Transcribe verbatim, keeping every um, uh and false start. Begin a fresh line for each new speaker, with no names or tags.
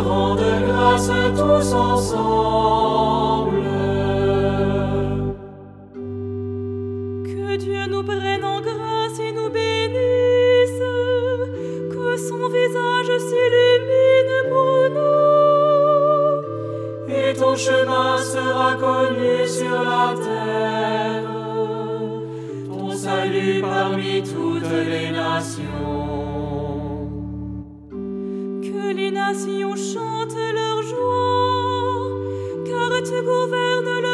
rendent grâce tous ensemble.
Que Dieu nous prenne en grâce et nous bénisse, que son visage s'illumine pour nous.
Et ton chemin sera connu sur la terre, ton salut parmi toutes les nations.
Que les nations chantent leur joie, car tu gouvernes le